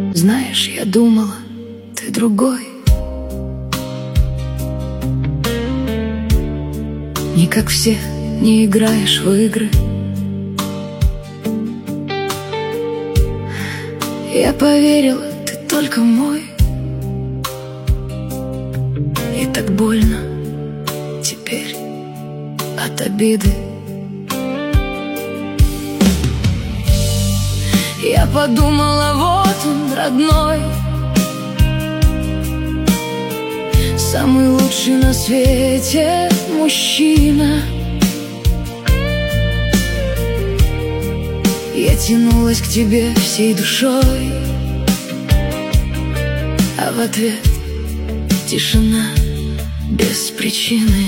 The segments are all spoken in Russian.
Знаешь, я думала, ты другой. Не как все, не играешь в игры. Я поверила, ты только мой. И так больно теперь от обиды. Я подумала, вот он, родной, самый лучший на свете мужчина. Я тянулась к тебе всей душой, а в ответ тишина без причины.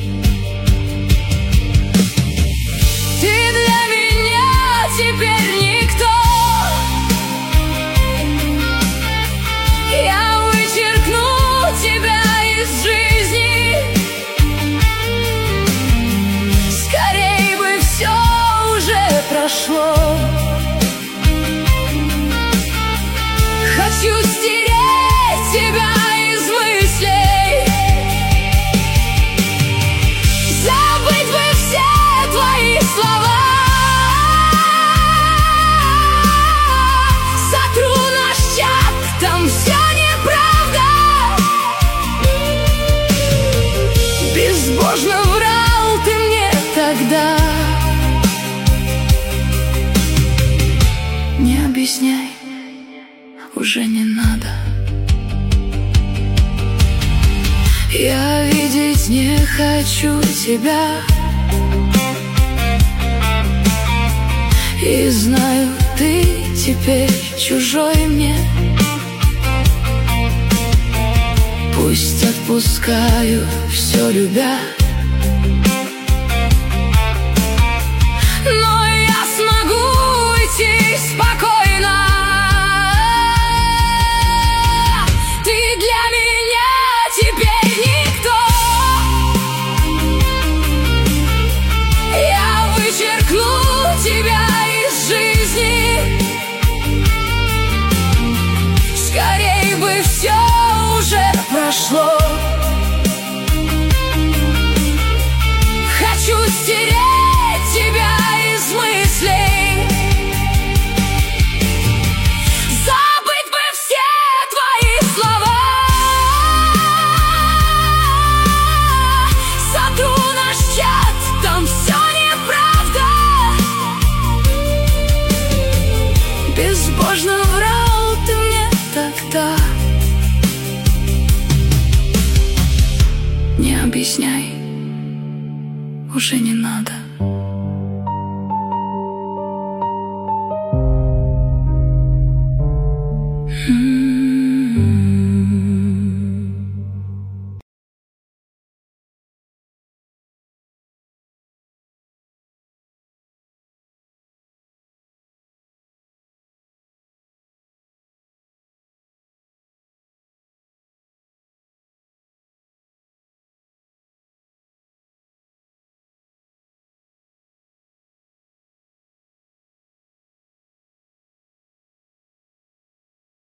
Ты для меня теперь никто. Я вычеркну тебя из жизни. Скорей бы все уже прошло. Хочу стереть тебя из мыслей, забыть бы все твои слова. Сотру наш чат, там все неправда. Безбожно врал ты мне тогда. Не объясняй, уже не надо. Я видеть не хочу тебя. И знаю, ты теперь чужой мне. Пусть отпускаю все, любя. Но я смогу уйти спокойно. Ты для меня теперь никто. Я вычеркну тебя из жизни. Скорей бы все уже прошло. Хочу стереть тебя из мыслей, забыть бы все твои слова. Сотру наш чат, там все неправда. Безбожно врал ты мне тогда. Не объясняй, уже не надо.